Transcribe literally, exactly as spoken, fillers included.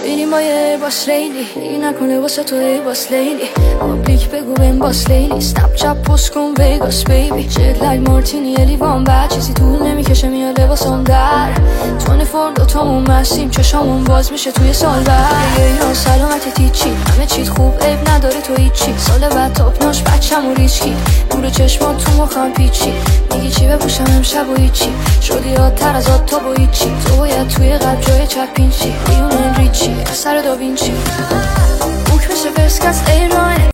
بریم با یه باس لیلی دیگه نکنه واسه تو ای باس لیلی پابلیک بگو بهم باس لیلی سنپ چپ پست کن ویگاس بیبی جت لگ مارتینی یه لیوان بعد چیزی طول نمیکشه میاد لباسم در تونه فور دوتامون مستیم چشامون باز میشه توی سال بعد اینا سلامت تیچی همه چیت خوب عیب نداره تو هیچی سال بعد تاپ ناش بچم و ریچکی دور چشمات تو مخم پیچی میگی چی بپوشم امشب و هیچی شدی یادتر از آد تا با هیچی تو باید توی قلب جای چپین چی بیون ریچی سر داوینچی بوک بشه فرسکست ایران